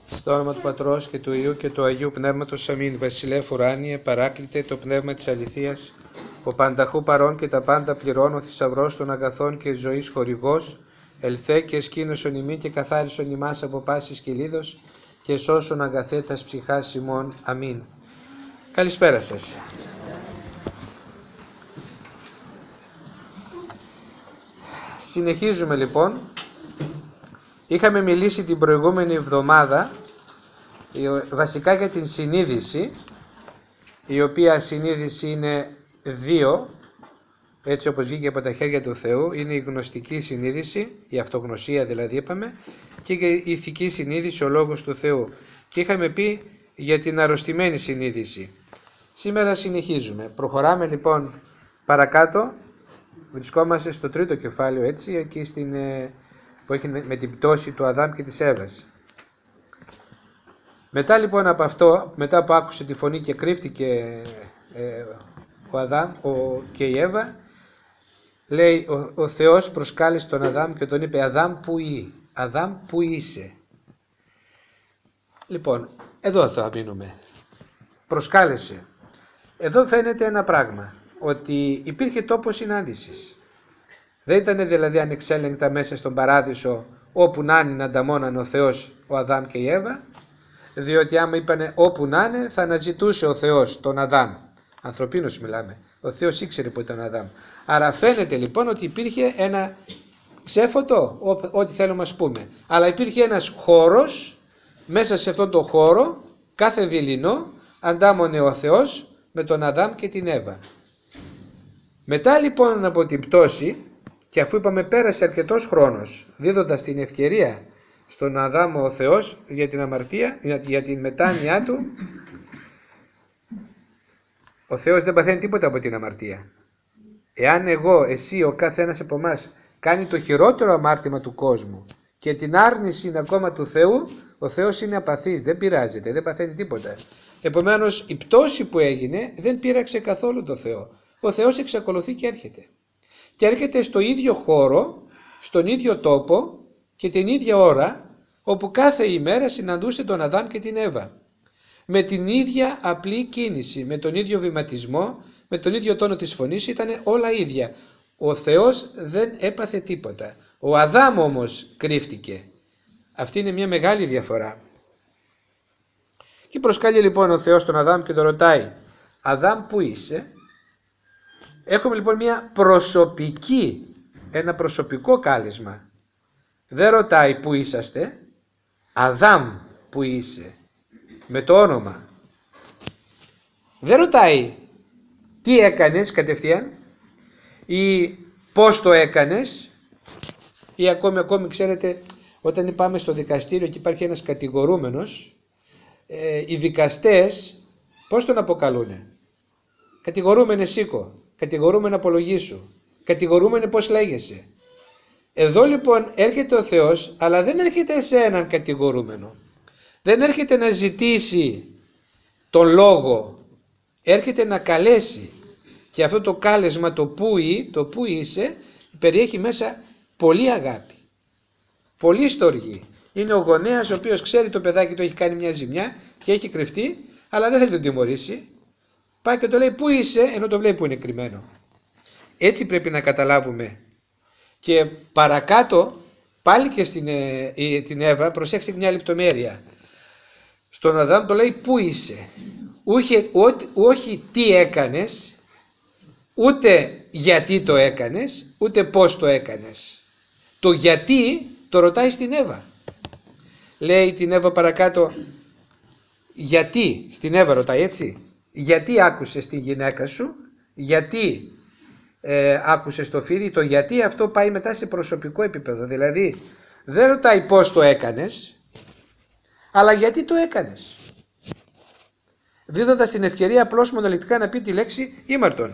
Στο όνομα του Πατρός και του Υιού και του Αγίου Πνεύματος. Αμήν. Βασιλεύ ουράνιε, παράκλητε το πνεύμα της αληθείας, ο πανταχού παρών και τα πάντα πληρών, ο θησαυρός των αγαθών και ζωής χορηγός, ελθέ και εσκήνωσον ημί και καθάρισον ημάς από πάσης κυλίδος και σώσον αγαθέτας ψυχάς ημών. Αμήν. Καλησπέρα σας. Συνεχίζουμε λοιπόν. Είχαμε μιλήσει την προηγούμενη εβδομάδα βασικά για την συνείδηση, η οποία συνείδηση είναι δύο, έτσι όπως βγήκε από τα χέρια του Θεού. Είναι η γνωστική συνείδηση, η αυτογνωσία δηλαδή είπαμε, και η ηθική συνείδηση, ο λόγος του Θεού. Και είχαμε πει για την αρρωστημένη συνείδηση. Σήμερα συνεχίζουμε. Προχωράμε λοιπόν παρακάτω. Βρισκόμαστε στο τρίτο κεφάλαιο, έτσι, εκεί που έχει με την πτώση του Αδάμ και της Εύας. Μετά λοιπόν από αυτό, μετά που άκουσε τη φωνή και κρύφτηκε ο Αδάμ και η Εύα, λέει ο Θεός προσκάλεσε τον Αδάμ και τον είπε: Αδάμ, πού ή, Αδάμ, πού είσαι? Λοιπόν, εδώ θα μείνουμε. Προσκάλεσε. Εδώ φαίνεται ένα πράγμα, ότι υπήρχε τόπος συνάντησης. Δεν ήταν δηλαδή ανεξέλεγκτα μέσα στον παράδεισο όπου να είναι να ανταμώνανε ο Θεός, ο Αδάμ και η Εύα, διότι άμα είπανε όπου να είναι θα αναζητούσε ο Θεός τον Αδάμ. Ανθρωπίνος μιλάμε. Ο Θεός ήξερε που ήταν ο Αδάμ. Άρα φαίνεται λοιπόν ότι υπήρχε ένα ξέφωτο, ό,τι θέλουμε να πούμε. Αλλά υπήρχε ένας χώρος, μέσα σε αυτόν τον χώρο, κάθε δειλινό, αντάμωνε ο Θεός με τον Αδάμ και την Εύα. Μετά λοιπόν από την πτώση, και αφού είπαμε πέρασε αρκετός χρόνος δίδοντας την ευκαιρία στον Αδάμ ο Θεός για την αμαρτία, για την μετάνοιά του, ο Θεός δεν παθαίνει τίποτα από την αμαρτία. Εάν εγώ, εσύ, ο καθένας από εμάς κάνει το χειρότερο αμάρτημα του κόσμου και την άρνηση ακόμα του Θεού, ο Θεός είναι απαθής, δεν πειράζεται, δεν παθαίνει τίποτα. Επομένως η πτώση που έγινε δεν πείραξε καθόλου το Θεό. Ο Θεός εξακολουθεί και έρχεται. Και έρχεται στο ίδιο χώρο, στον ίδιο τόπο και την ίδια ώρα, όπου κάθε ημέρα συναντούσε τον Αδάμ και την Εύα. Με την ίδια απλή κίνηση, με τον ίδιο βηματισμό, με τον ίδιο τόνο της φωνής, ήταν όλα ίδια. Ο Θεός δεν έπαθε τίποτα. Ο Αδάμ όμως κρύφτηκε. Αυτή είναι μια μεγάλη διαφορά. Και προσκάλει λοιπόν ο Θεός τον Αδάμ και τον ρωτάει: Αδάμ, πού είσαι? Έχουμε λοιπόν ένα προσωπικό κάλεσμα. Δεν ρωτάει πού είσαστε, Αδάμ, πού είσαι, με το όνομα. Δεν ρωτάει τι έκανες κατευθείαν ή πώς το έκανες, ή ακόμη ξέρετε, όταν πάμε στο δικαστήριο και υπάρχει ένας κατηγορούμενος, οι δικαστές πώς τον αποκαλούνε? Κατηγορούμενε σήκω, κατηγορούμενε απολογήσου, κατηγορούμενε πώς λέγεσαι. Εδώ λοιπόν έρχεται ο Θεός, αλλά δεν έρχεται σε έναν κατηγορούμενο. Δεν έρχεται να ζητήσει τον λόγο, έρχεται να καλέσει. Και αυτό το κάλεσμα, το που είσαι, περιέχει μέσα πολύ αγάπη, πολύ στοργή. Είναι ο γονέας ο οποίος ξέρει το παιδάκι το έχει κάνει μια ζημιά και έχει κρυφτεί, αλλά δεν θέλει τον τιμωρήσει. Πάει και το λέει πού είσαι, ενώ το βλέπει που είναι κρυμμένο. Έτσι πρέπει να καταλάβουμε. Και παρακάτω πάλι και την Εύα, προσέξτε μια λεπτομέρεια. Στον Αδάμ το λέει πού είσαι. Όχι τι έκανες, ούτε γιατί το έκανες, ούτε πώς το έκανες. Το γιατί το ρωτάει στην Εύα. Λέει την Εύα παρακάτω, γιατί, στην Εύα ρωτάει έτσι, γιατί άκουσες τη γυναίκα σου, γιατί άκουσες το φίδι, το γιατί αυτό πάει μετά σε προσωπικό επίπεδο. Δηλαδή δεν ρωτάει πώς το έκανες, αλλά γιατί το έκανες. Δίδοντας την ευκαιρία απλώς μονολεκτικά να πει τη λέξη ήμαρτον.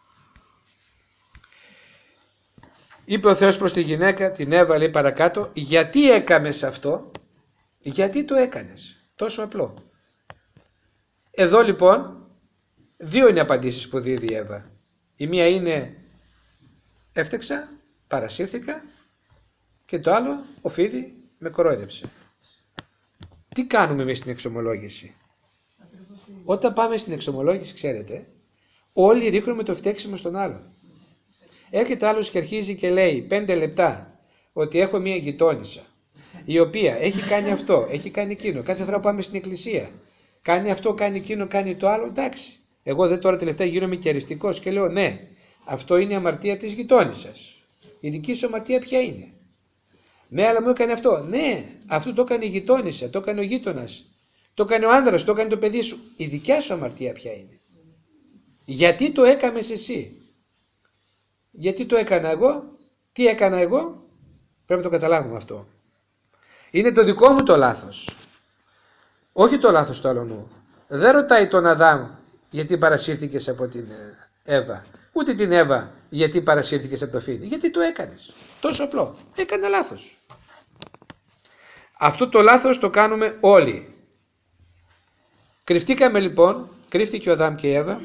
Είπε ο Θεός προς τη γυναίκα, την Εύα, λέει παρακάτω, γιατί έκανες αυτό, γιατί το έκανες. Τόσο απλό. Εδώ λοιπόν δύο είναι απαντήσεις που δίδει η Εύα. Η μία είναι έφτεξα, παρασύρθηκα, και το άλλο, ο φίδι με κορόιδεψε. Τι κάνουμε εμείς στην εξομολόγηση? Όταν πάμε στην εξομολόγηση, ξέρετε, όλοι ρίχνουμε το φταίξιμο στον άλλον. Έρχεται άλλος και αρχίζει και λέει 5 λεπτά ότι έχω μία γειτόνισσα η οποία έχει κάνει αυτό, έχει κάνει εκείνο. Κάθε φορά πάμε στην εκκλησία, κάνει αυτό, κάνει εκείνο, κάνει το άλλο. Εντάξει, εγώ δεν τώρα τελευταία γίνομαι και αριστικός και λέω ναι, αυτό είναι η αμαρτία της γειτόνισσας. Η δική σου αμαρτία ποια είναι? Ναι, αλλά μου έκανε αυτό. Ναι, αυτό το έκανε η γειτόνισσα, το έκανε ο γείτονας, το έκανε ο άντρας, το έκανε το παιδί σου. Η δικιά σου αμαρτία ποια είναι? Γιατί το έκαμες εσύ? Γιατί το έκανα εγώ? Τι έκανα εγώ? Πρέπει να το καταλάβουμε αυτό. Είναι το δικό μου το λάθος. Όχι το λάθος του άλλου. Δεν ρωτάει τον Αδάμ γιατί παρασύρθηκες από την Εύα. Ούτε την Εύα γιατί παρασύρθηκες από το φίδι. Γιατί το έκανες. Τόσο απλό. Έκανε λάθος. Αυτό το λάθος το κάνουμε όλοι. Κρυφτήκαμε λοιπόν. Κρύφτηκε ο Αδάμ και η Εύα.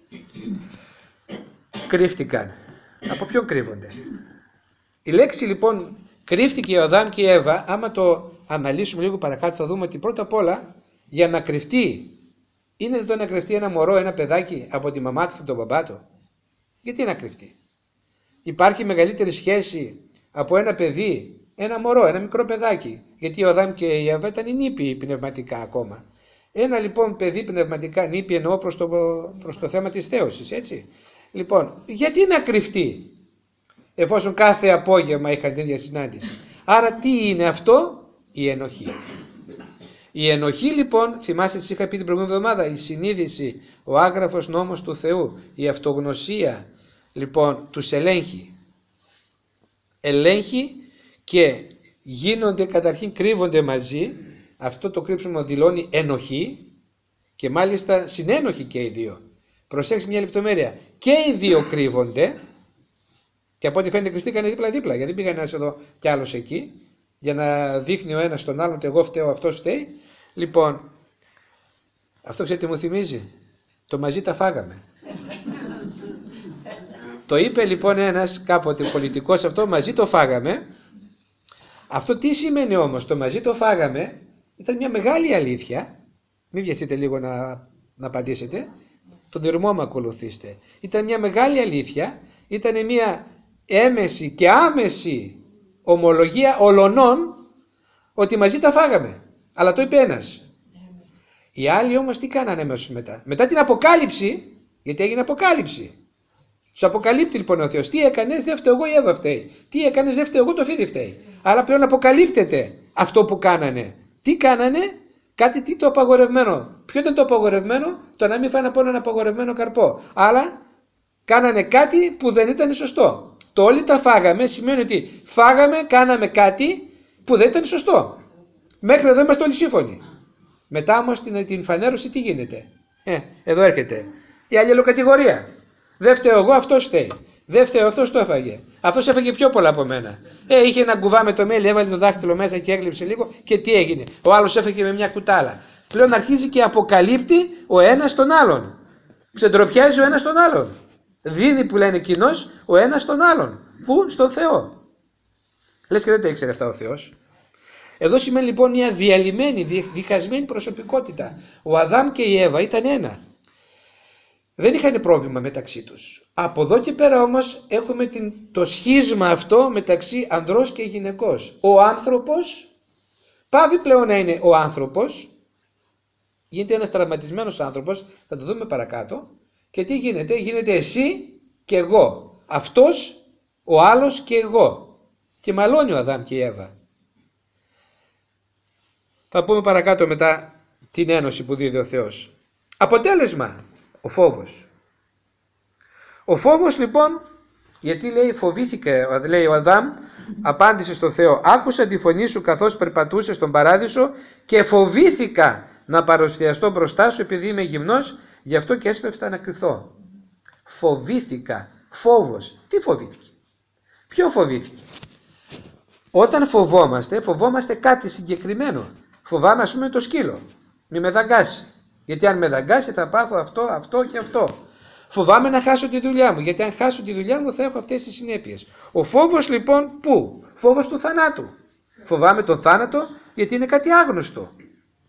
Κρύφτηκαν. Από ποιον κρύβονται? Η λέξη λοιπόν κρύφτηκε ο Αδάμ και η Εύα, άμα το αναλύσουμε λίγο παρακάτω θα δούμε ότι πρώτα απ' όλα για να κρυφτεί, είναι εδώ να κρυφτεί ένα μωρό, ένα παιδάκι από τη μαμά του και τον μπαμπά του? Γιατί να κρυφτεί? Υπάρχει μεγαλύτερη σχέση από ένα παιδί, ένα μωρό, ένα μικρό παιδάκι? Γιατί ο Αδάμ και η Εύα ήταν νήπιοι πνευματικά ακόμα. Ένα λοιπόν παιδί πνευματικά νήπι εννοώ προς το θέμα της θέωσης, έτσι. Λοιπόν, γιατί να κρυφτεί εφόσον κάθε απόγευμα είχαν την ίδια συνάντηση? Άρα τι είναι αυτό? Η ενοχή. Η ενοχή λοιπόν, θυμάστε τι είχα πει την προηγούμενη εβδομάδα, η συνείδηση, ο άγραφος νόμος του Θεού, η αυτογνωσία λοιπόν τους ελέγχει. Ελέγχει και γίνονται καταρχήν, κρύβονται μαζί. Αυτό το κρύψιμο δηλώνει ενοχή και μάλιστα συνένοχοι και οι δύο. Προσέξτε μια λεπτομέρεια. Και οι δύο κρύβονται και από ό,τι φαίνεται κρυφτήκανε δίπλα-δίπλα, γιατί δεν πήγαν ένας εδώ κι άλλος εκεί για να δείχνει ο ένας τον άλλον ότι εγώ φταίω, αυτός φταίει. Λοιπόν, αυτό ξέρετε τι μου θυμίζει? Το μαζί τα φάγαμε. Το είπε λοιπόν ένας κάποτε πολιτικός αυτό, μαζί το φάγαμε. Αυτό τι σημαίνει όμως? Το μαζί το φάγαμε ήταν μια μεγάλη αλήθεια. Μην βιαστείτε λίγο να απαντήσετε. Τον δειρμό μου ακολουθήστε. Ήταν μια μεγάλη αλήθεια. Ήταν μια έμεση και άμεση ομολογία ολονών ότι μαζί τα φάγαμε. Αλλά το είπε ένας. Οι άλλοι όμως τι κάνανε αμέσως μετά? Μετά την αποκάλυψη, γιατί έγινε αποκάλυψη. Τους αποκαλύπτει λοιπόν ο Θεός. Τι έκανες? Δεν φταίω εγώ, η Εύα φταίει. Τι έκανες? Δεν φταίω εγώ, το φίδι φταίει. Άρα πλέον αποκαλύπτεται αυτό που κάνανε. Τι κάνανε? Κάτι τι το απαγορευμένο. Ποιο ήταν το απαγορευμένο? Το να μην φάνε από έναν απαγορευμένο καρπό. Αλλά κάνανε κάτι που δεν ήταν σωστό. Το όλοι τα φάγαμε σημαίνει ότι φάγαμε, κάναμε κάτι που δεν ήταν σωστό. Μέχρι εδώ είμαστε όλοι σύμφωνοι. Μετά όμως την φανέρωση τι γίνεται? Εδώ έρχεται η αλληλοκατηγορία. Δεν φταίω εγώ, αυτός φταίει. Δεν φταίω, αυτός το έφαγε. Αυτός έφαγε πιο πολλά από μένα. Είχε ένα κουβά με το μέλι, έβαλε το δάχτυλο μέσα και έγλειψε λίγο και τι έγινε? Ο άλλος έφαγε με μια κουτάλα. Πλέον αρχίζει και αποκαλύπτει ο ένας τον άλλον. Ξεντροπιάζει ο ένας τον άλλον. Δίνει που λένε κοινός ο ένας τον άλλον. Πού? Στον Θεό. Λες και δεν τα ήξερε αυτά ο Θεός. Εδώ σημαίνει λοιπόν μια διαλυμένη, διχασμένη προσωπικότητα. Ο Αδάμ και η Εύα ήταν ένα. Δεν είχαν πρόβλημα μεταξύ τους. Από εδώ και πέρα όμως έχουμε το σχίσμα αυτό μεταξύ ανδρός και γυναικός. Ο άνθρωπος πάβει πλέον να είναι ο άνθρωπος, γίνεται ένας τραυματισμένος άνθρωπος, θα το δούμε παρακάτω. Και τι γίνεται? Γίνεται εσύ και εγώ. Αυτός, ο άλλος και εγώ. Και μαλώνει ο Αδάμ και η Εύα. Θα πούμε παρακάτω μετά την ένωση που δίδει ο Θεός. Αποτέλεσμα, ο φόβος. Ο φόβος λοιπόν, γιατί λέει φοβήθηκε, λέει ο Αδάμ, απάντησε στο Θεό, άκουσα τη φωνή σου καθώς περπατούσε στον παράδεισο και φοβήθηκα να παρουσιαστώ μπροστά σου επειδή είμαι γυμνός, γι' αυτό και έσπευστα να κρυφθώ. Φοβήθηκα, φόβος. Τι φοβήθηκε? Ποιο φοβήθηκε? Όταν φοβόμαστε κάτι συγκεκριμένο. Φοβάμαι ας πούμε το σκύλο, μη με δαγκάσει. Γιατί αν με δαγκάσει θα πάθω αυτό και αυτό. Φοβάμαι να χάσω τη δουλειά μου, γιατί αν χάσω τη δουλειά μου θα έχω αυτές τις συνέπειες. Ο φόβος λοιπόν πού? Φόβος του θανάτου. Φοβάμαι τον θάνατο γιατί είναι κάτι άγνωστο.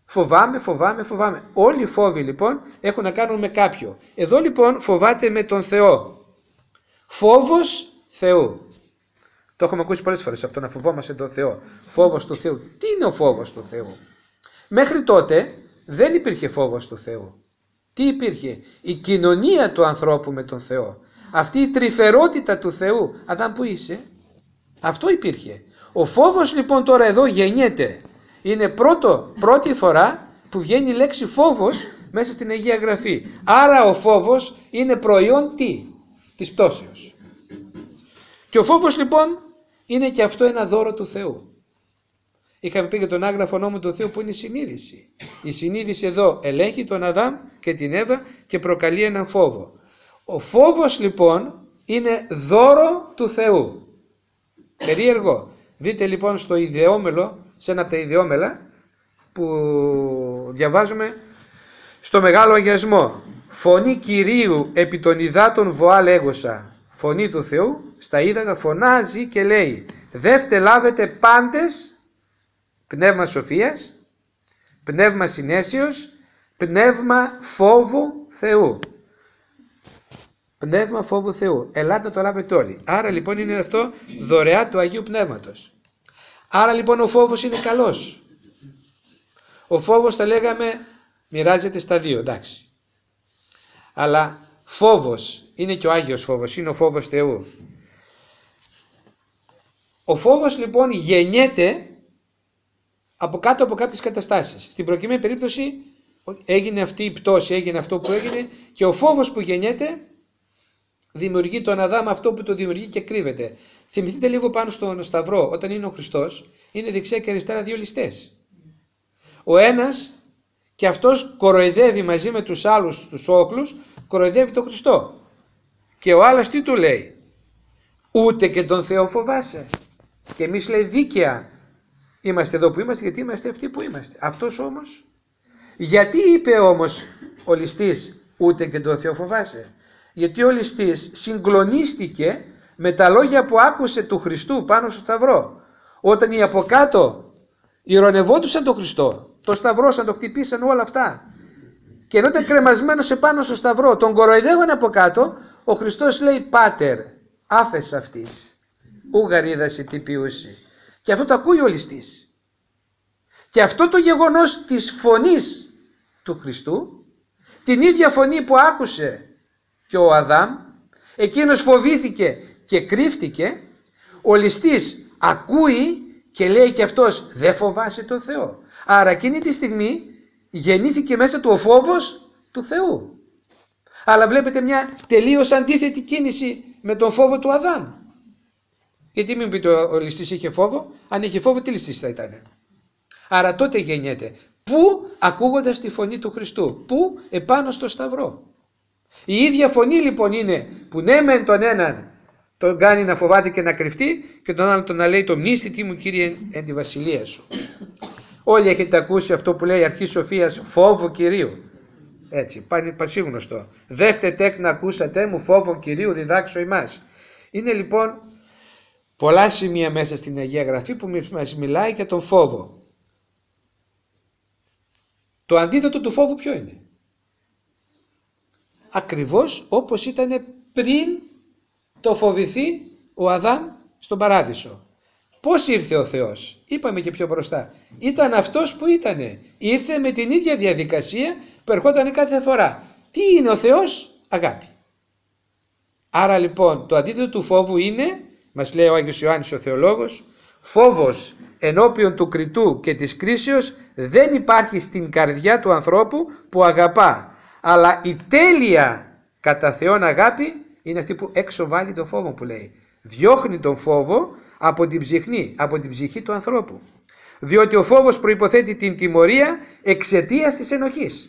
Φοβάμαι. Όλοι οι φόβοι λοιπόν έχουν να κάνουν με κάποιο. Εδώ λοιπόν φοβάται με τον Θεό. Φόβος Θεού. Το έχουμε ακούσει πολλές φορές αυτό, να φοβόμαστε τον Θεό. Φόβος του Θεού. Τι είναι ο φόβος του Θεού? Μέχρι τότε δεν υπήρχε φόβος του Θεού. Τι υπήρχε? Η κοινωνία του ανθρώπου με τον Θεό. Αυτή η τρυφερότητα του Θεού. Αδάμ, που είσαι? Αυτό υπήρχε. Ο φόβος λοιπόν τώρα εδώ γεννιέται. Είναι πρώτη φορά που βγαίνει η λέξη φόβος μέσα στην Αγία Γραφή. Άρα ο φόβος είναι προϊόν τι? Της πτώσεως. Και ο φόβος λοιπόν είναι και αυτό ένα δώρο του Θεού. Είχαμε πει για τον άγραφο νόμο του Θεού που είναι η συνείδηση. Η συνείδηση εδώ ελέγχει τον Αδάμ και την Εύα και προκαλεί έναν φόβο. Ο φόβος λοιπόν είναι δώρο του Θεού. Περίεργο. Δείτε λοιπόν στο ιδεόμελο, σε ένα από τα ιδεόμελα που διαβάζουμε στο Μεγάλο Αγιασμό. Φωνή Κυρίου επί των υδάτων βοά λέγωσα. Φωνή του Θεού στα ύδατα φωνάζει και λέει: δεύτε λάβετε πάντες πνεύμα σοφίας, πνεύμα συνέσεως, πνεύμα φόβου Θεού. Πνεύμα φόβου Θεού. Ελάτε να το λάβετε όλοι. Άρα λοιπόν είναι αυτό δωρεά του Αγίου Πνεύματος. Άρα λοιπόν ο φόβος είναι καλός. Ο φόβος, θα λέγαμε, μοιράζεται στα δύο, εντάξει. Αλλά φόβος είναι και ο Άγιος φόβος, είναι ο φόβος Θεού. Ο φόβος λοιπόν γεννιέται από κάτω από κάποιες καταστάσεις. Στην προκειμένη περίπτωση έγινε αυτή η πτώση, έγινε αυτό που έγινε και ο φόβος που γεννιέται δημιουργεί τον Αδάμ αυτό που το δημιουργεί και κρύβεται. Θυμηθείτε λίγο πάνω στον Σταυρό, όταν είναι ο Χριστός, είναι δεξιά και αριστερά δύο ληστές. Ο ένας και αυτός κοροϊδεύει μαζί με τους άλλους τους όκλους, κοροϊδεύει τον Χριστό. Και ο άλλος τι του λέει? Ούτε και τον Θεό φοβάσαι. Και εμείς, λέει, δίκαια είμαστε εδώ που είμαστε, γιατί είμαστε αυτοί που είμαστε. Αυτός όμως, γιατί είπε όμως ο ληστής ούτε και τον Θεό φοβάσαι? Γιατί ο ληστής συγκλονίστηκε με τα λόγια που άκουσε του Χριστού πάνω στο Σταυρό. Όταν οι από κάτω ηρωνευόντουσαν τον Χριστό, το σταυρώσαν, το χτυπήσαν, όλα αυτά. Και ενώ ήταν κρεμασμένος επάνω στο Σταυρό, τον κοροϊδεύαν από κάτω, ο Χριστός λέει: Πάτερ, άφες αυτής, ουγαρίδαση τι ποιούσι. Και αυτό το ακούει ο ληστής. Και αυτό το γεγονός της φωνής του Χριστού, την ίδια φωνή που άκουσε και ο Αδάμ, εκείνος φοβήθηκε και κρύφτηκε, ο ληστής ακούει και λέει και αυτός: δεν φοβάσαι τον Θεό. Άρα εκείνη τη στιγμή γεννήθηκε μέσα του ο φόβος του Θεού. Αλλά βλέπετε μια τελείως αντίθετη κίνηση με τον φόβο του Αδάμ. Γιατί μην πείτε ο ληστής είχε φόβο? Αν είχε φόβο, τι ληστής θα ήταν? Άρα τότε γεννιέται. Πού? Ακούγοντας τη φωνή του Χριστού. Πού? Επάνω στο Σταυρό. Η ίδια φωνή λοιπόν είναι που ναι μεν τον έναν τον κάνει να φοβάται και να κρυφτεί και τον άλλον τον να λέει: το μνήσθητη μου Κύριε εν τη βασιλεία σου. Όλοι έχετε ακούσει αυτό που λέει η Αρχή Σοφίας, φόβο Κυρίου. Έτσι, πασίγνωστο. Δεύτε τέκ να ακούσατε μου, φόβο Κυρίου διδάξω ημάς. Είναι λοιπόν πολλά σημεία μέσα στην Αγία Γραφή που μας μιλάει για τον φόβο. Το αντίθετο του φόβου ποιο είναι? Ακριβώς όπως ήταν πριν το φοβηθεί ο Αδάμ στον Παράδεισο. Πώς ήρθε ο Θεός? Είπαμε και πιο μπροστά. Ήταν αυτός που ήτανε. Ήρθε με την ίδια διαδικασία που ερχόταν κάθε φορά. Τι είναι ο Θεός? Αγάπη. Άρα λοιπόν το αντίθετο του φόβου είναι, μας λέει ο Άγιος Ιωάννης ο Θεολόγος, φόβος ενώπιον του κριτού και της κρίσεως δεν υπάρχει στην καρδιά του ανθρώπου που αγαπά. Αλλά η τέλεια κατά Θεόν αγάπη είναι αυτή που έξω βάλει τον φόβο, που λέει. Διώχνει τον φόβο από την ψυχή του ανθρώπου. Διότι ο φόβος προϋποθέτει την τιμωρία εξαιτίας της ενοχής.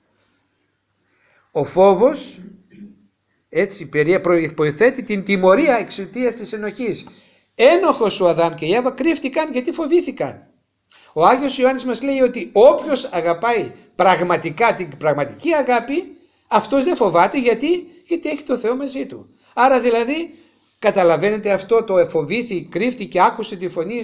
Ο φόβος έτσι προϋποθέτει την τιμωρία εξαιτίας της ενοχής. Ένοχος ο Αδάμ και η Εύα κρύφτηκαν γιατί φοβήθηκαν. Ο Άγιος Ιωάννης μας λέει ότι όποιος αγαπάει πραγματικά την πραγματική αγάπη, αυτός δεν φοβάται γιατί έχει το Θεό μαζί του. Άρα δηλαδή καταλαβαίνετε αυτό το εφοβήθη, κρύφτηκε και άκουσε τη φωνή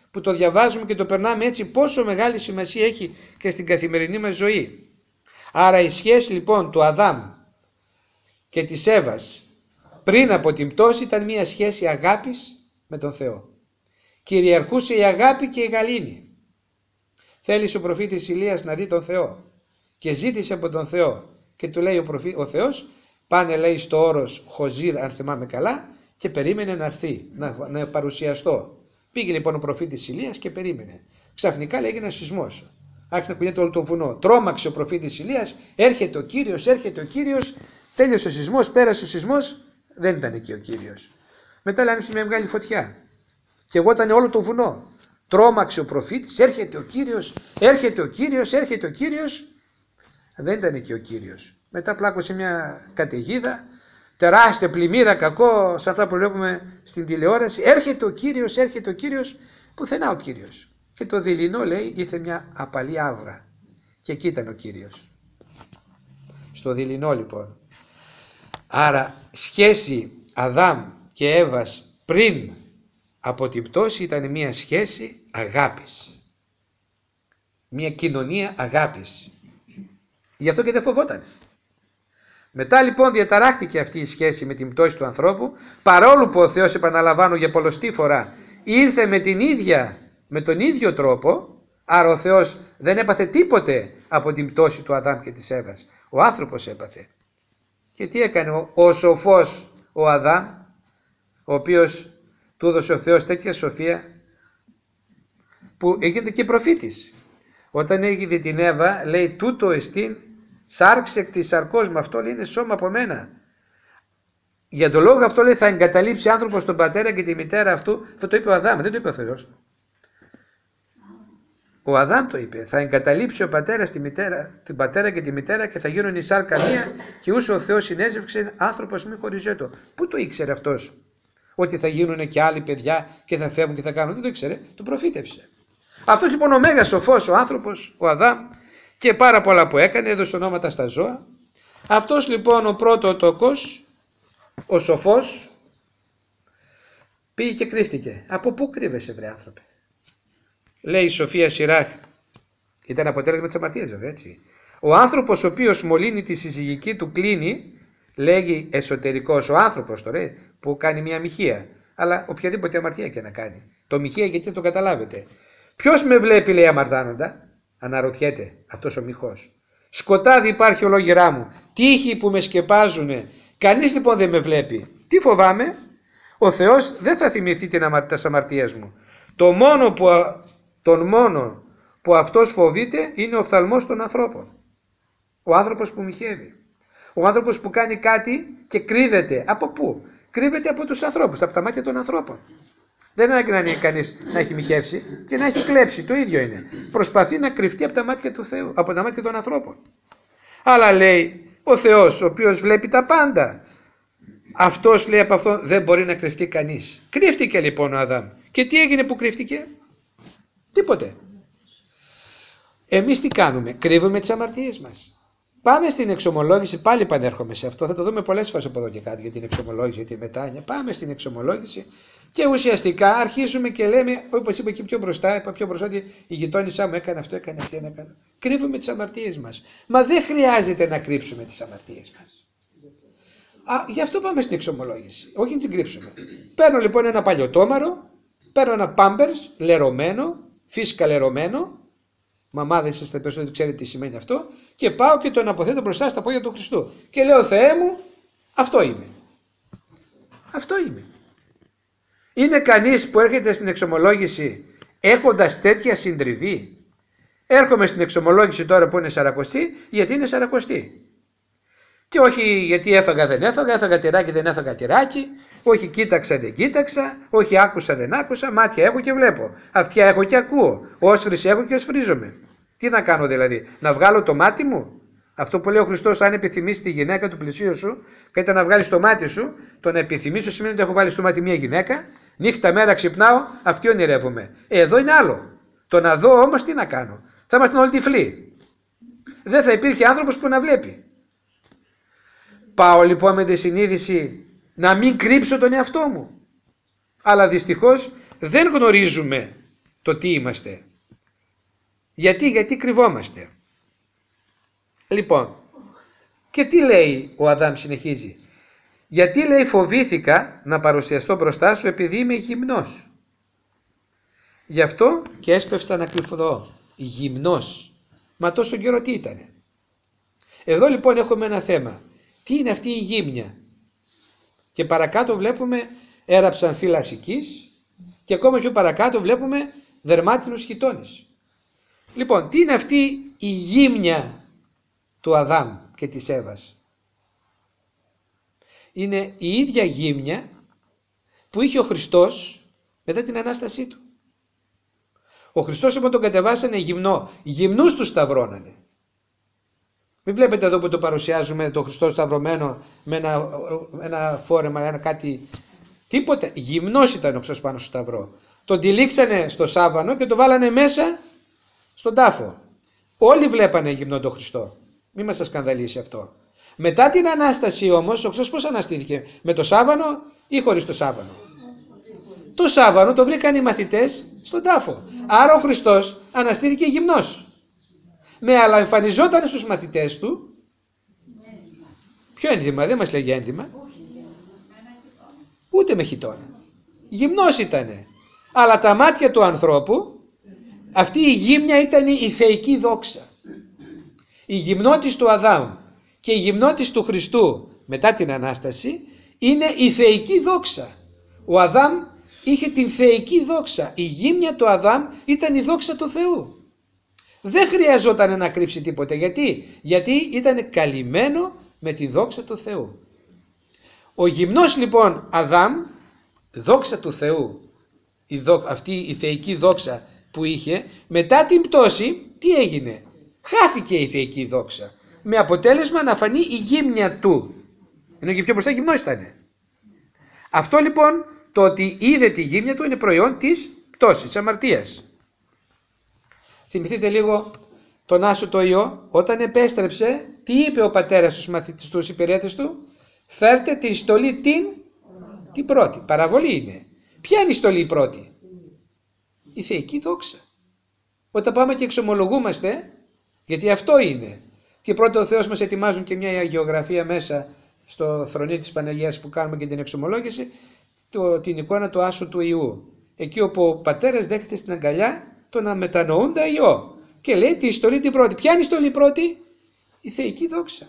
που το διαβάζουμε και το περνάμε έτσι, πόσο μεγάλη σημασία έχει και στην καθημερινή μας ζωή. Άρα η σχέση λοιπόν του Αδάμ και της Εύας πριν από την πτώση ήταν μια σχέση αγάπης με τον Θεό. Κυριαρχούσε η αγάπη και η γαλήνη. Θέλησε ο προφήτης Ηλίας να δει τον Θεό και ζήτησε από τον Θεό και του λέει ο Θεός, πάνε λέει στο όρος Χοζήρ, αν θυμάμαι καλά, και περίμενε να έρθει, να παρουσιαστώ. Πήγε λοιπόν ο προφήτης Ηλίας και περίμενε. Ξαφνικά λέει, έγινε ένας σεισμός. Άρχισε να κουνιέται όλο το βουνό. Τρόμαξε ο προφήτης Ηλίας, έρχεται ο Κύριος, έρχεται ο Κύριος. Τέλειωσε ο σεισμός, πέρασε ο σεισμός, δεν ήταν εκεί ο Κύριος. Μετά λέει, άνοιξε μια μεγάλη φωτιά και εγώταν όλο το βουνό. Τρόμαξε ο προφήτης, έρχεται ο Κύριος, έρχεται ο Κύριος, έρχεται ο Κύριος. Δεν ήταν εκεί ο Κύριος. Μετά πλάκωσε μια καταιγίδα, τεράστια πλημμύρα, κακό, σαν αυτά που βλέπουμε στην τηλεόραση. Έρχεται ο Κύριος, έρχεται ο Κύριος, πουθενά ο Κύριος. Και το δειλινό λέει ήρθε μια απαλή άβρα και εκεί ήταν ο Κύριος. Στο δειλινό λοιπόν. Άρα σχέση Αδάμ και Εύας πριν από την πτώση ήταν μια σχέση αγάπης. Μια κοινωνία αγάπης. Γι' αυτό και δεν φοβόταν. Μετά λοιπόν διαταράχτηκε αυτή η σχέση με την πτώση του ανθρώπου, παρόλο που ο Θεός, επαναλαμβάνω για πολλοστή φορά, ήρθε με τον ίδιο τρόπο. Άρα ο Θεός δεν έπαθε τίποτε από την πτώση του Αδάμ και της Εύας. Ο άνθρωπος έπαθε. Και τι έκανε ο σοφός ο Αδάμ, ο οποίος του έδωσε ο Θεός τέτοια σοφία που έγινε και προφήτης. Όταν έγινε την Εύα, λέει, τούτο εστίν σάρξ εκ της σαρκός μου, αυτό λέει είναι σώμα από μένα. Για τον λόγο αυτό λέει θα εγκαταλείψει άνθρωπος τον πατέρα και τη μητέρα αυτού. Αυτό το είπε ο Αδάμ, δεν το είπε ο Θεός. Ο Αδάμ το είπε, θα εγκαταλείψει ο πατέρας την πατέρα και τη μητέρα και θα γίνουν η σάρκα μία και ούσο ο Θεός συνέζευξε άνθρωπος μη χωριζέτο. Πού το ήξερε αυτός ότι θα γίνουν και άλλοι παιδιά και θα φεύγουν και θα κάνουν? Δεν το ήξερε, το προφήτευσε. Αυτός λοιπόν ο μέγας σοφός ο άνθρωπος, ο Αδάμ, και πάρα πολλά που έκανε, έδωσε ονόματα στα ζώα. Αυτός λοιπόν ο πρωτοτοκός, ο σοφός, πήγε και κρύφτηκε. Από πού κρύβεσαι βρε άνθρωπε? Λέει η Σοφία Σιράχ, ήταν αποτέλεσμα της αμαρτίας βέβαια, έτσι. Ο άνθρωπος ο οποίος μολύνει τη συζυγική του κλίνη, λέγει εσωτερικός ο άνθρωπος τώρα που κάνει μια μοιχεία, αλλά οποιαδήποτε αμαρτία και να κάνει. Το μοιχεία γιατί δεν το καταλάβετε. Ποιος με βλέπει λέει αμαρτάνοντα? Αναρωτιέται αυτός ο μοιχός. Σκοτάδι υπάρχει ολόγυρά μου, τείχοι που με σκεπάζουνε, κανείς λοιπόν δεν με βλέπει. Τι φοβάμαι? Ο Θεός δεν θα θυμηθεί τις αμαρτίες μου. Τον μόνο που αυτός φοβείται είναι ο οφθαλμός των ανθρώπων. Ο άνθρωπος που μοιχεύει. Ο άνθρωπος που κάνει κάτι και κρύβεται. Από πού? Κρύβεται από τους ανθρώπους, από τα μάτια των ανθρώπων. Δεν είναι ανάγκη κανείς να έχει μοιχεύσει και να έχει κλέψει, το ίδιο είναι. Προσπαθεί να κρυφτεί από τα μάτια του Θεού, από τα μάτια των ανθρώπων. Αλλά λέει ο Θεός, ο οποίος βλέπει τα πάντα, αυτός λέει από αυτό δεν μπορεί να κρυφτεί κανείς. Κρύφτηκε λοιπόν ο Αδάμ. Και τι έγινε που κρύφτηκε? Τίποτε. Εμείς τι κάνουμε? Κρύβουμε τις αμαρτίες μας. Πάμε στην εξομολόγηση, πάλι επανέρχομαι σε αυτό, θα το δούμε πολλές φορές από εδώ και κάτι για την εξομολόγηση, για τη μετάνοια. Πάμε στην εξομολόγηση και ουσιαστικά αρχίζουμε και λέμε, όπως είπα και πιο μπροστά ότι η γειτόνισά μου έκανε αυτό, έκανε αυτό, έκανε. Κρύβουμε τις αμαρτίες μας. Μα δεν χρειάζεται να κρύψουμε τις αμαρτίες μας. Γι' αυτό πάμε στην εξομολόγηση, όχι να την κρύψουμε. Παίρνω λοιπόν ένα παλιωτόμαρο, παίρνω ένα πάμπερς λερωμένο, φύσκα λερωμένο. Μαμάδες είστε περισσότεροι, ξέρετε τι σημαίνει αυτό, και πάω και τον αποθέτω μπροστά στα πόδια του Χριστού και λέω Θεέ μου, αυτό είμαι. Αυτό είμαι. Είναι κανείς που έρχεται στην εξομολόγηση έχοντας τέτοια συντριβή? Έρχομαι στην εξομολόγηση τώρα που είναι σαρακοστή, γιατί είναι σαρακοστή. Και όχι γιατί έφαγα δεν έφαγα, έφαγα τυράκι δεν έφαγα τυράκι, όχι κοίταξα δεν κοίταξα, όχι άκουσα δεν άκουσα, μάτια έχω και βλέπω, αυτιά έχω και ακούω, όσφρηση έχω και osφρίζομαι. Τι να κάνω δηλαδή, να βγάλω το μάτι μου? Αυτό που λέει ο Χριστός, αν επιθυμείς τη γυναίκα του πλησίου σου, και να βγάλεις το μάτι σου, το να επιθυμήσω σημαίνει ότι έχω βάλει στο μάτι μια γυναίκα, νύχτα μέρα ξυπνάω, αυτή ονειρεύομαι. Εδώ είναι άλλο. Το να δω όμως τι να κάνω? Θα είμαστε όλοι τυφλοί. Δεν θα υπήρχε άνθρωπος που να βλέπει. Πάω λοιπόν με τη συνείδηση να μην κρύψω τον εαυτό μου. Αλλά δυστυχώς δεν γνωρίζουμε το τι είμαστε. Γιατί κρυβόμαστε. Λοιπόν, και τι λέει ο Αδάμ, συνεχίζει. Γιατί λέει φοβήθηκα να παρουσιαστώ μπροστά σου επειδή είμαι γυμνός. Γι' αυτό και έσπευστα να κρυφωθώ. Γυμνός. Μα τόσο καιρό τι ήτανε. Εδώ λοιπόν έχουμε ένα θέμα. Τι είναι αυτή η γύμνια. Και παρακάτω βλέπουμε έραψαν φύλλα σικής και ακόμα πιο παρακάτω βλέπουμε δερμάτινους χιτώνες. Λοιπόν, τι είναι αυτή η γύμνια του Αδάμ και της Εύας. Είναι η ίδια γύμνια που είχε ο Χριστός μετά την Ανάστασή του. Ο Χριστός όταν τον κατεβάσανε γυμνό, γυμνούς τους σταυρώνανε. Μην βλέπετε εδώ που το παρουσιάζουμε το Χριστό σταυρωμένο με ένα φόρεμα, ένα κάτι, τίποτα. Γυμνός ήταν ο Χριστός πάνω στο σταυρό. Τον τυλίξανε στο σάβανο και το βάλανε μέσα στον τάφο. Όλοι βλέπανε γυμνό τον Χριστό. Μην μας σκανδαλίσει αυτό. Μετά την Ανάσταση όμως, ο Χριστός πώς αναστήθηκε, με το σάβανο ή χωρίς το σάβανο. Το σάβανο το βρήκαν οι μαθητές στον τάφο. Άρα ο Χριστός αναστήθηκε γυμνός. Αλλά εμφανιζόταν στους μαθητές του. Ποιο ένδυμα, δεν μας λέγει ένδυμα. Ούτε με χιτώνα. Γυμνός ήτανε. Αλλά τα μάτια του ανθρώπου, αυτή η γύμνια ήταν η θεϊκή δόξα. Η γυμνότης του Αδάμ και η γυμνότης του Χριστού μετά την Ανάσταση είναι η θεϊκή δόξα. Ο Αδάμ είχε την θεϊκή δόξα. Η γύμνια του Αδάμ ήταν η δόξα του Θεού. Δεν χρειαζόταν να κρύψει τίποτε. Γιατί ήταν καλυμμένο με τη δόξα του Θεού. Ο γυμνός λοιπόν Αδάμ, δόξα του Θεού, αυτή η θεϊκή δόξα που είχε, μετά την πτώση τι έγινε. Χάθηκε η θεϊκή δόξα. Με αποτέλεσμα να φανεί η γύμνια του. Ενώ και πιο μπροστά γυμνός ήτανε. Αυτό λοιπόν το ότι είδε τη γύμνια του είναι προϊόν της πτώσης, της αμαρτίας. Θυμηθείτε λίγο τον Άσο το Υιό, όταν επέστρεψε, τι είπε ο πατέρας στους υπηρέτες του, φέρτε τη στολή την πρώτη. Παραβολή είναι. Ποια είναι η στολή η πρώτη? Η θεϊκή δόξα. Όταν πάμε και εξομολογούμαστε, γιατί αυτό είναι. Και πρώτα ο Θεός μας ετοιμάζουν και μια αγιογραφία μέσα στο θρονί της Παναγίας που κάνουμε και την εξομολόγηση, την εικόνα του Άσου του Υιού. Εκεί όπου ο πατέρας δέχεται στην αγκαλιά τον αμετανοούντα Υιό. Και λέει τη στολή την πρώτη. Ποια είναι η στολή πρώτη? Η θεϊκή δόξα.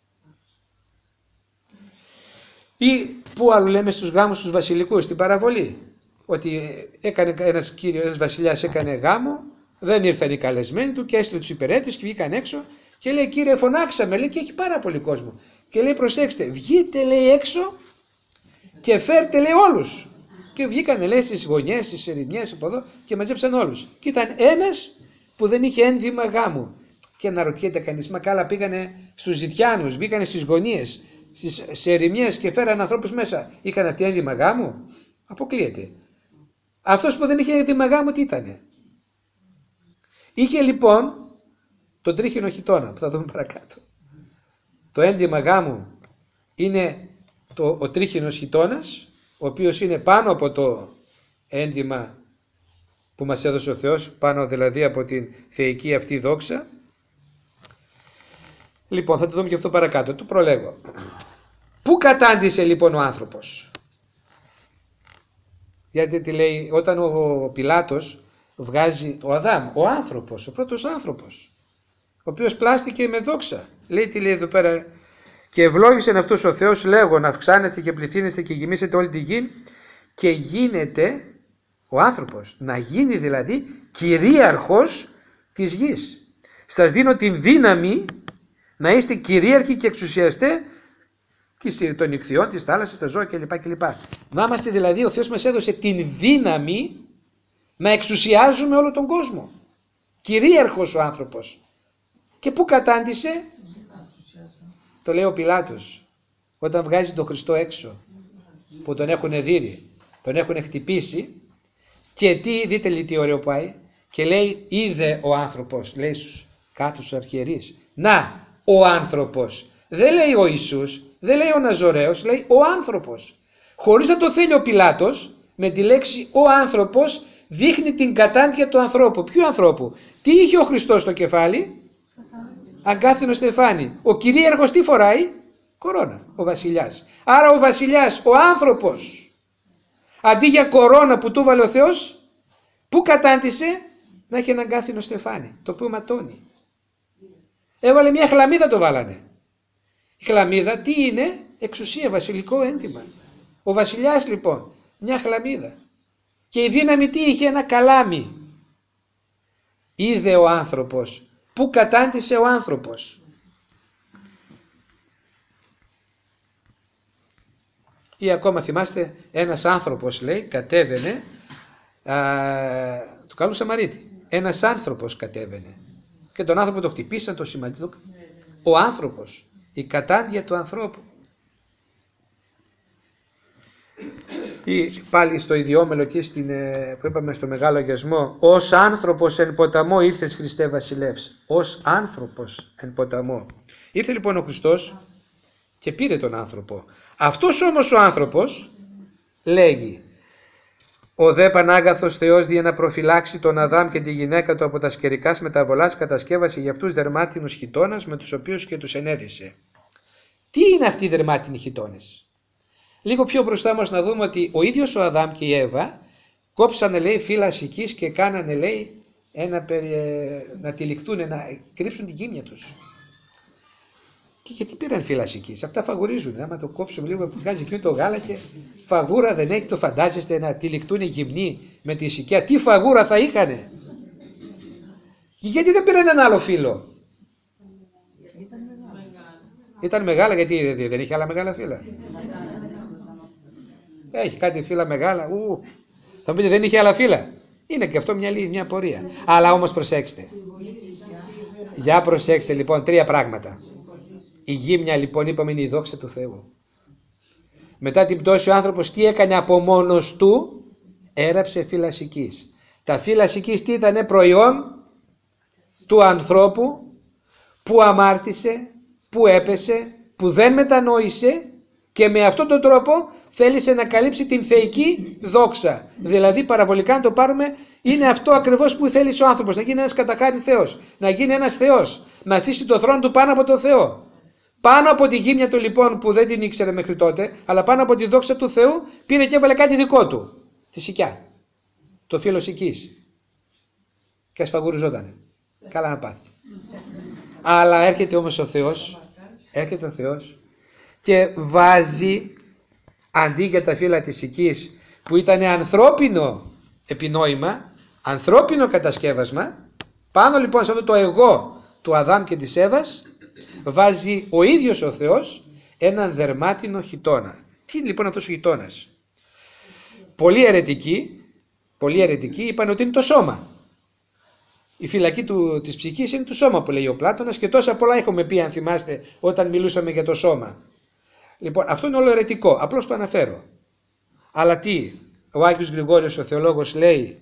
Ή που άλλου λέμε στους γάμους τους βασιλικούς, την παραβολή. Ότι έκανε ένας βασιλιάς έκανε γάμο, δεν ήρθαν οι καλεσμένοι του και έστειλε τους υπηρέτες και βγήκαν έξω και λέει κύριε φωνάξαμε, λέει, και έχει πάρα πολύ κόσμο. Και λέει προσέξτε, βγείτε λέει έξω και φέρτε λέει όλους. Και βγήκαν λέει στις γωνιές, στις ερημιές από εδώ και μαζέψαν όλους. Και ήταν ένας που δεν είχε ένδυμα γάμου. Και αναρωτιέται κανείς, μα καλά πήγανε στους ζητιάνους, βγήκανε στις γωνίες, στις ερημιές και φέραν ανθρώπους μέσα. Είχαν αυτοί ένδυμα γάμου? Αποκλείεται. Αυτός που δεν είχε ένδυμα γάμου τι ήτανε? Είχε λοιπόν τον τρίχινο χιτώνα που θα δούμε παρακάτω. Το ένδυμα γάμου είναι ο τρίχινος χιτώνας, ο οποίος είναι πάνω από το ένδυμα που μας έδωσε ο Θεός, πάνω δηλαδή από την θεϊκή αυτή δόξα. Λοιπόν, θα το δούμε και αυτό παρακάτω, το προλέγω. Πού κατάντησε λοιπόν ο άνθρωπος? Γιατί τι λέει, όταν ο Πιλάτος βγάζει ο Αδάμ, ο άνθρωπος, ο πρώτος άνθρωπος, ο οποίος πλάστηκε με δόξα. Λέει τι λέει εδώ πέρα, και ευλόγησεν αυτός ο Θεός λέγον αυξάνεστε και πληθύνεστε και γεμίσετε όλη τη γη και γίνεται ο άνθρωπος, να γίνει δηλαδή κυρίαρχος της γης. Σας δίνω την δύναμη να είστε κυρίαρχοι και εξουσιαστέ των ικτιών, της θάλασσας, τα ζώα κλπ. Να είμαστε δηλαδή, ο Θεός μας έδωσε την δύναμη να εξουσιάζουμε όλο τον κόσμο. Κυρίαρχος ο άνθρωπος. Και πού κατάντησε? Το λέει ο Πιλάτος, όταν βγάζει τον Χριστό έξω, που τον έχουν δείρει, τον έχουν χτυπήσει, και δείτε λίγο τι ωραίο πάει, και λέει είδε ο άνθρωπος, λέει στους κάτω στους αρχιερείς, να ο άνθρωπος, δεν λέει ο Ιησούς, δεν λέει ο Ναζωραίος, λέει ο άνθρωπος. Χωρίς να το θέλει ο Πιλάτος, με τη λέξη ο άνθρωπος δείχνει την κατάντια του ανθρώπου. Ποιου ανθρώπου? Τι είχε ο Χριστός στο κεφάλι? Αγκάθινο στεφάνι. Ο κυρίαρχος τι φοράει? Κορώνα, ο βασιλιάς. Άρα ο βασιλιάς, ο άνθρωπος, αντί για κορώνα που του βάλε ο Θεός, που κατάντησε? Να έχει ένα αγκάθινο στεφάνι, το οποίο ματώνει. Έβαλε μια χλαμίδα, το βάλανε. Η χλαμίδα τι είναι? Εξουσία, βασιλικό ένθιμα. Ο βασιλιάς λοιπόν, μια χλαμίδα. Και η δύναμη τι είχε? Ένα καλάμι. Είδε ο άνθρωπος. Πού κατάντησε ο άνθρωπος? Ή ακόμα θυμάστε, ένας άνθρωπος, λέει, κατέβαινε, του καλού Σαμαρίτη. Ένας άνθρωπος κατέβαινε και τον άνθρωπο το χτυπήσαν, το σημαντικό. Ο άνθρωπος, η κατάντια του ανθρώπου. Ή πάλι στο ιδιόμελο εκεί που είπαμε στο Μεγάλο Αγιασμό, ως άνθρωπος εν ποταμό ήρθες Χριστέ Βασιλεύς. Ως άνθρωπος εν ποταμό. Ήρθε λοιπόν ο Χριστός και πήρε τον άνθρωπο. Αυτός όμως ο άνθρωπος λέγει, ο δε Πανάγαθος Θεός δια να προφυλάξει τον Αδάμ και τη γυναίκα του από τα σκερικάς μεταβολάς κατασκεύασε για αυτούς δερμάτινους χιτώνας με τους οποίους και τους ενέδισε. Τι είναι αυτοί οι δερμάτινοι χιτώνες? Λίγο πιο μπροστά μας να δούμε ότι ο ίδιος ο Αδάμ και η Εύα κόψανε, λέει, φύλλα σικής και κάνανε, λέει, να τυλιχτούν, να κρύψουν την γύμνια τους. Και γιατί πήραν φύλλα σικής? Αυτά φαγουρίζουν. Άμα το κόψουμε λίγο, βγάζει εκείνο το γάλα και φαγούρα δεν έχει. Το φαντάζεστε να τυλιχτούν οι γυμνοί με τη σικιά? Τι φαγούρα θα είχανε? Και γιατί δεν πήραν ένα άλλο φύλλο? Ήταν μεγάλα, γιατί δεν είχε άλλα μεγάλα φύλλα? Έχει κάτι φύλλα μεγάλα. Θα μου πείτε δεν είχε άλλα φύλλα. Είναι και αυτό μια πορεία. Αλλά όμως προσέξτε. Για προσέξτε λοιπόν τρία πράγματα. Η γύμνια λοιπόν είπαμε είναι η δόξα του Θεού. Μετά την πτώση ο άνθρωπος τι έκανε από μόνος του? Έραψε φύλλα σικής. Τα φύλλα σικής τι ήτανε? Προϊόν του ανθρώπου που αμάρτησε, που έπεσε, που δεν μετανόησε και με αυτόν τον τρόπο θέλησε να καλύψει την θεϊκή δόξα. Δηλαδή παραβολικά να το πάρουμε, είναι αυτό ακριβώς που θέλει ο άνθρωπος, να γίνει ένας καταχάρη Θεός, να γίνει ένας Θεός, να θύσει το θρόνο του πάνω από το Θεό. Πάνω από τη γύμνια του λοιπόν που δεν την ήξερε μέχρι τότε, αλλά πάνω από τη δόξα του Θεού πήρε και έβαλε κάτι δικό του, τη σικιά, το φύλλο σικής, και ασφαγουριζόταν. Καλά να πάθει. Αλλά έρχεται όμως ο Θεός, και βάζει αντί για τα φύλλα της σικής που ήταν ανθρώπινο επινόημα, ανθρώπινο κατασκεύασμα, πάνω λοιπόν σε αυτό το εγώ του Αδάμ και της Εύας βάζει ο ίδιος ο Θεός έναν δερμάτινο χιτώνα. Τι είναι λοιπόν αυτός ο χιτώνας? Πολλοί αιρετικοί είπαν ότι είναι το σώμα. Η φυλακή της ψυχής είναι το σώμα που λέει ο Πλάτωνας και τόσα πολλά έχουμε πει αν θυμάστε όταν μιλούσαμε για το σώμα. Λοιπόν αυτό είναι όλο αιρετικό, απλώς το αναφέρω. Αλλά τι, ο Άγιος Γρηγόριος ο θεολόγος λέει,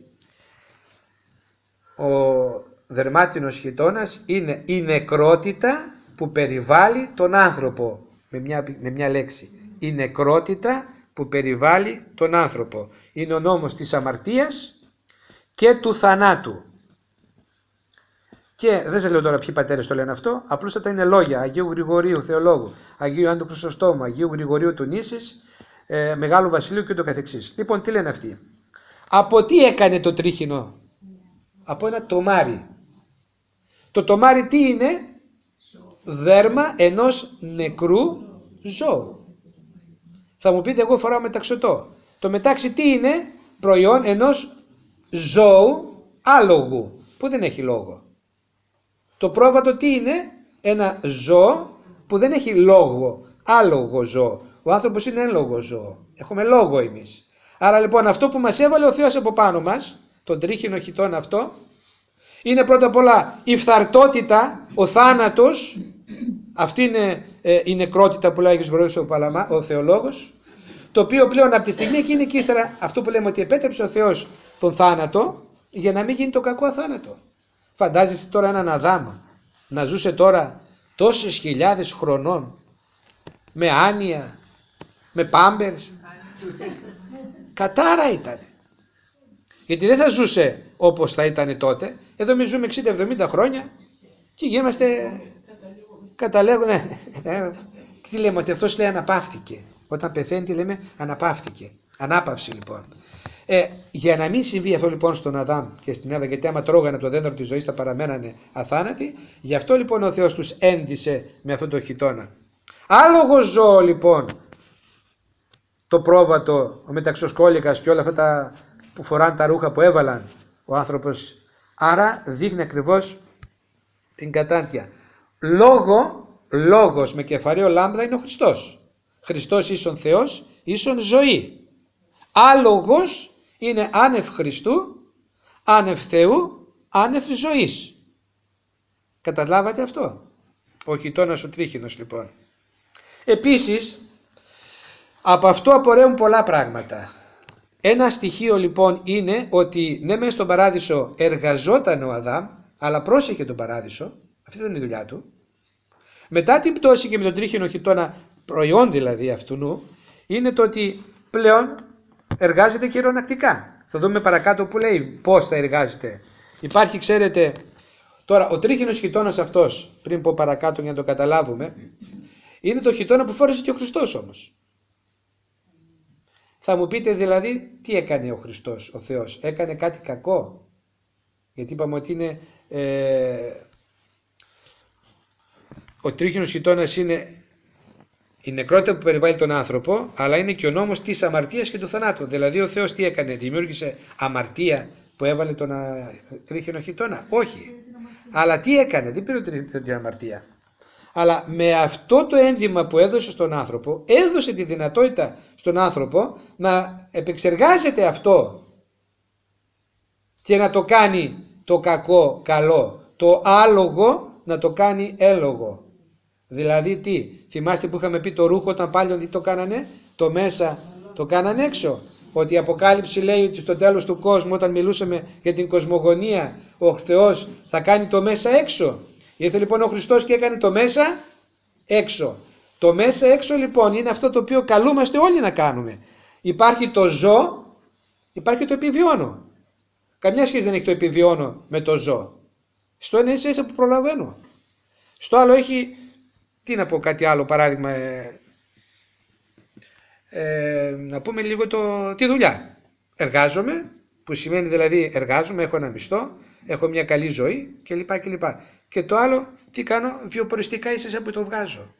ο δερμάτινος χιτώνας είναι η νεκρότητα που περιβάλλει τον άνθρωπο, με μια λέξη. Η νεκρότητα που περιβάλλει τον άνθρωπο. Είναι ο νόμος της αμαρτίας και του θανάτου. Και δεν σας λέω τώρα ποιοι πατέρες το λένε αυτό, απλούστατα είναι λόγια Αγίου Γρηγορίου Θεολόγου, Αγίου Ιωάννου του Χρυσοστόμου, Αγίου Γρηγορίου του Νήσης, Μεγάλου Βασιλείου και το καθεξής. Λοιπόν, τι λένε αυτοί? Από τι έκανε το τρίχινο? Από ένα τομάρι. Το τομάρι τι είναι? Δέρμα ενός νεκρού ζώου. Θα μου πείτε εγώ φοράω μεταξωτό. Το μετάξι τι είναι? Προϊόν ενός ζώου άλογου που δεν έχει λόγο. Το πρόβατο τι είναι? Ένα ζώο που δεν έχει λόγο, άλογο ζώο. Ο άνθρωπος είναι έλογο ζώο. Έχουμε λόγο εμείς. Άρα λοιπόν αυτό που μας έβαλε ο Θεός από πάνω μας, τον τρίχινο χιτώνα αυτό, είναι πρώτα απ' όλα η φθαρτότητα, ο θάνατος. Αυτή είναι η νεκρότητα που λέει ο θεολόγος, το οποίο πλέον από τη στιγμή εκείνη και ύστερα αυτό που λέμε ότι επέτρεψε ο Θεός τον θάνατο για να μην γίνει το κακό θάνατο. Φαντάζεστε τώρα έναν Αδάμ να ζούσε τώρα τόσες χιλιάδες χρονών με άνοια, με πάμπερς. Κατάρα ήταν. Γιατί δεν θα ζούσε όπως θα ήταν τότε. Εδώ εμείς ζούμε 60-70 χρόνια και είμαστε καταλέγουν. Τι λέμε, ότι αυτός λέει αναπαύτηκε. Όταν πεθαίνει τι λέμε, αναπαύτηκε. Ανάπαυση λοιπόν. Για να μην συμβεί αυτό λοιπόν στον Αδάμ και στην Εύα, γιατί άμα τρώγανε το δέντρο της ζωής θα παραμένανε αθάνατοι, γι' αυτό λοιπόν ο Θεός τους έντισε με αυτόν τον χιτώνα. Άλογο ζώο λοιπόν το πρόβατο, ο μεταξοσκόλικας και όλα αυτά τα που φοράνε τα ρούχα που έβαλαν ο άνθρωπος. Άρα δείχνει ακριβώς την κατάντια. Λόγος με κεφαραίο λάμδα είναι ο Χριστός. Χριστός ίσον Θεός, ίσον ζωή. Άλογος είναι άνευ Χριστού, άνευ Θεού, άνευ ζωής. Καταλάβατε αυτό? Ο χιτώνας ο τρίχινος λοιπόν. Επίσης, από αυτό απορρέουν πολλά πράγματα. Ένα στοιχείο λοιπόν είναι ότι ναι μεν στον παράδεισο εργαζόταν ο Αδάμ, αλλά πρόσεχε τον παράδεισο, αυτή ήταν η δουλειά του. Μετά την πτώση και με τον τρίχινο χιτώνα, προϊόν δηλαδή αυτού νου, είναι το ότι πλέον εργάζεται χειρονακτικά. Θα δούμε παρακάτω που λέει πώς θα εργάζεται. Υπάρχει, ξέρετε, τώρα ο τρίχινος χιτώνας αυτός, πριν πω παρακάτω για να το καταλάβουμε, είναι το χιτώνα που φόρεσε και ο Χριστός όμως. Θα μου πείτε δηλαδή τι έκανε ο Χριστός, ο Θεός? Έκανε κάτι κακό? Γιατί είπαμε ότι είναι ο τρίχινος χιτώνας είναι η νεκρότητα που περιβάλλει τον άνθρωπο, αλλά είναι και ο νόμος της αμαρτίας και του θανάτου. Δηλαδή ο Θεός τι έκανε? Δημιούργησε αμαρτία που έβαλε τον τρίχινο χιτώνα? Όχι. Αλλά τι έκανε? Δεν πήρε την αμαρτία. Αλλά με αυτό το ένδυμα που έδωσε στον άνθρωπο, έδωσε τη δυνατότητα στον άνθρωπο να επεξεργάζεται αυτό και να το κάνει το κακό καλό, το άλογο να το κάνει έλογο. Δηλαδή τι? Θυμάστε που είχαμε πει το ρούχο όταν πάλι τι το κάνανε? Το μέσα το κάνανε έξω. Ότι η Αποκάλυψη λέει ότι στο τέλος του κόσμου, όταν μιλούσαμε για την κοσμογονία, ο Θεός θα κάνει το μέσα έξω. Ήρθε λοιπόν ο Χριστός και έκανε το μέσα έξω. Το μέσα έξω λοιπόν είναι αυτό το οποίο καλούμαστε όλοι να κάνουμε. Υπάρχει το ζω, υπάρχει το επιβιώνω. Καμιά σχέση δεν έχει το επιβιώνω με το ζω. Στο ένα ίσα που προλαβαίνω. Στο άλλο έχει, τι να πω κάτι άλλο παράδειγμα, να πούμε λίγο τη δουλειά. Εργάζομαι, που σημαίνει δηλαδή εργάζομαι, έχω ένα μισθό, έχω μια καλή ζωή κλπ. Και το άλλο τι κάνω? Βιοποριστικά ίσα που το βγάζω.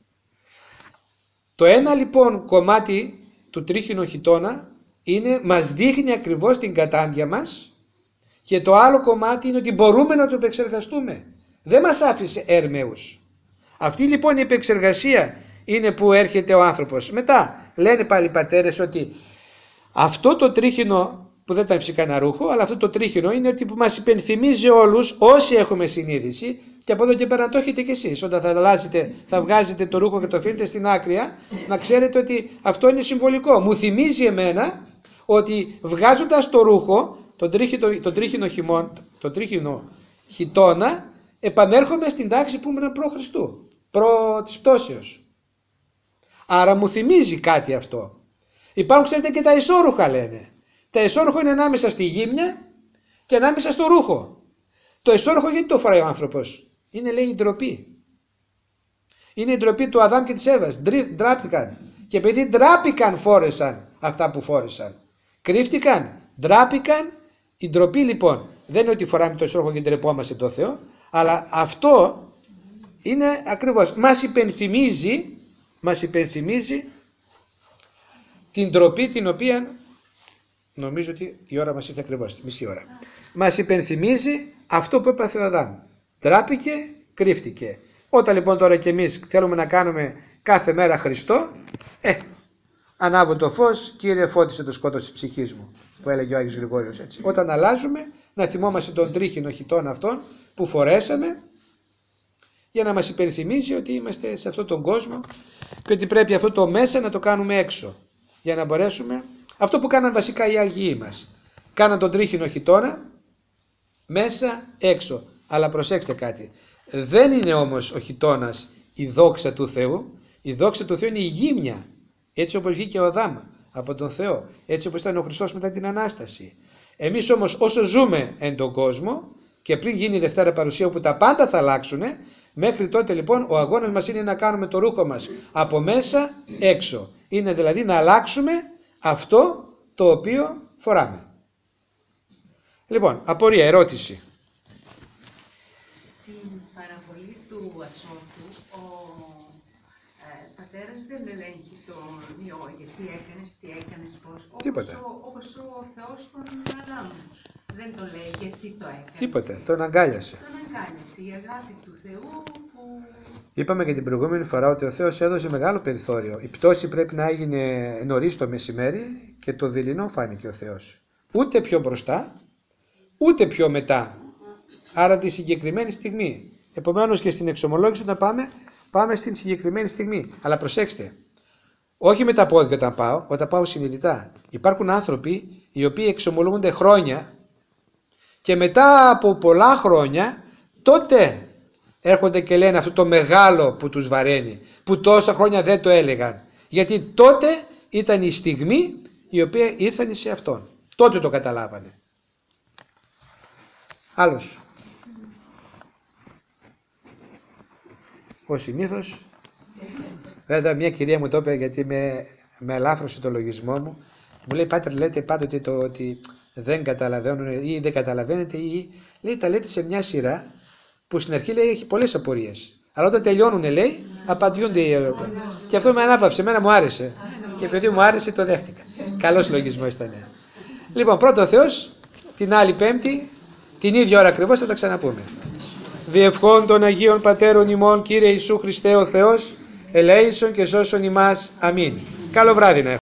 Το ένα λοιπόν κομμάτι του τρίχινου χιτώνα είναι, μας δείχνει ακριβώς την κατάντια μας, και το άλλο κομμάτι είναι ότι μπορούμε να το επεξεργαστούμε. Δεν μας άφησε έρμεους. Αυτή λοιπόν η επεξεργασία είναι που έρχεται ο άνθρωπος. Μετά λένε πάλι οι πατέρες ότι αυτό το τρίχινο, που δεν ήταν φυσικά ένα ρούχο, αλλά αυτό το τρίχινο είναι ότι που μας υπενθυμίζει όλους όσοι έχουμε συνείδηση, και από εδώ και πέρα να το έχετε κι εσείς. Όταν θα αλλάζετε, θα βγάζετε το ρούχο και το αφήνετε στην άκρη, να ξέρετε ότι αυτό είναι συμβολικό. Μου θυμίζει εμένα ότι βγάζοντας το ρούχο, τον τρίχινο χιτώνα, επανέρχομαι στην τάξη που ήμουν προ Χριστού, προ της πτώσεως. Άρα μου θυμίζει κάτι αυτό. Υπάρχουν, ξέρετε, και τα ισόρουχα λένε. Τα ισόρουχο είναι ανάμεσα στη γύμνια και ανάμεσα στο ρούχο. Το ισόρουχο γιατί το φοράει ο άνθρωπος? Είναι, λέει, η ντροπή. Είναι η ντροπή του Αδάμ και της Εύας. Ντράπηκαν. Και επειδή ντράπηκαν φόρεσαν αυτά που φόρεσαν. Κρύφτηκαν, ντράπηκαν. Η ντροπή λοιπόν δεν είναι ότι φοράμε το ισόρουχο και ντρεπόμαστε το Θεό, αλλά αυτό είναι ακριβώς. Μας υπενθυμίζει την ντροπή την οποία, νομίζω ότι η ώρα μας ήρθε ακριβώς, μισή ώρα. Μας υπενθυμίζει αυτό που έπαθε ο Αδάμ. Ντράπηκε, κρύφτηκε. Όταν λοιπόν τώρα και εμείς θέλουμε να κάνουμε κάθε μέρα Χριστό, ανάβω το φως, Κύριε φώτισε το σκότος της ψυχής μου, που έλεγε ο Άγιος Γρηγόριος έτσι. Όταν αλλάζουμε, να θυμόμαστε τον τρίχινο χιτώνα αυτόν που φορέσαμε, για να μας υπενθυμίζει ότι είμαστε σε αυτόν τον κόσμο και ότι πρέπει αυτό το μέσα να το κάνουμε έξω, για να μπορέσουμε, αυτό που κάναν βασικά οι Άγιοι μας. Κάναν τον τρίχινο χιτώνα μέσα έξω. Αλλά προσέξτε κάτι, δεν είναι όμως ο χιτώνας η δόξα του Θεού. Η δόξα του Θεού είναι η γύμνια, έτσι όπως βγήκε ο Αδάμ από τον Θεό, έτσι όπως ήταν ο Χριστός μετά την Ανάσταση. Εμείς όμως όσο ζούμε εν τον κόσμο και πριν γίνει η Δευτέρα Παρουσία όπου τα πάντα θα αλλάξουν, μέχρι τότε λοιπόν ο αγώνας μας είναι να κάνουμε το ρούχο μας από μέσα έξω. Είναι δηλαδή να αλλάξουμε αυτό το οποίο φοράμε. Λοιπόν, απορία, ερώτηση. Στην παραβολή του Ασώτου, ο πατέρας δεν ελέγχει τον ιό, γιατί έκανες, τι έκανες, πώς. Τίποτα. Όπως ο Θεός τον Αδάμ. Δεν το λέει γιατί το έκανε. Τίποτα, τον αγκάλιασε. Τον αγκάλιασε, η αγάπη του Θεού που... Είπαμε και την προηγούμενη φορά ότι ο Θεός έδωσε μεγάλο περιθώριο. Η πτώση πρέπει να έγινε νωρίς το μεσημέρι και το δειλινό φάνηκε ο Θεός. Ούτε πιο μπροστά, ούτε πιο μετά. Άρα τη συγκεκριμένη στιγμή. Επομένως και στην εξομολόγηση όταν πάμε στην συγκεκριμένη στιγμή. Αλλά προσέξτε, όχι με τα πόδια όταν πάω συνειδητά. Υπάρχουν άνθρωποι οι οποίοι εξομολογούνται χρόνια και μετά από πολλά χρόνια τότε έρχονται και λένε αυτό το μεγάλο που τους βαραίνει, που τόσα χρόνια δεν το έλεγαν. Γιατί τότε ήταν η στιγμή η οποία ήρθαν σε αυτόν. Τότε το καταλάβανε. Άλλος. Ο συνήθως, βέβαια μια κυρία μου το είπε γιατί με ελάφρωσε το λογισμό μου. Μου λέει, πάτερ, λέτε πάντοτε ότι δεν καταλαβαίνουν ή δεν καταλαβαίνετε ή λέει, τα λέτε σε μια σειρά που στην αρχή λέει έχει πολλές απορίες. Αλλά όταν τελειώνουν λέει απαντιούνται οι ερωτήσεις. Και αυτό με ανάπαυσε, εμένα μου άρεσε. Και επειδή μου άρεσε το δέχτηκα. Καλός λογισμός ήταν. Λοιπόν, πρώτο Θεός, την άλλη Πέμπτη, την ίδια ώρα ακριβώς θα τα ξαναπούμε. Διευχών των Αγίων Πατέρων ημών, Κύριε Ιησού Χριστέ ο Θεός, ελέησον και σώσον ημάς. Αμήν. Καλό βράδυ να έχουμε.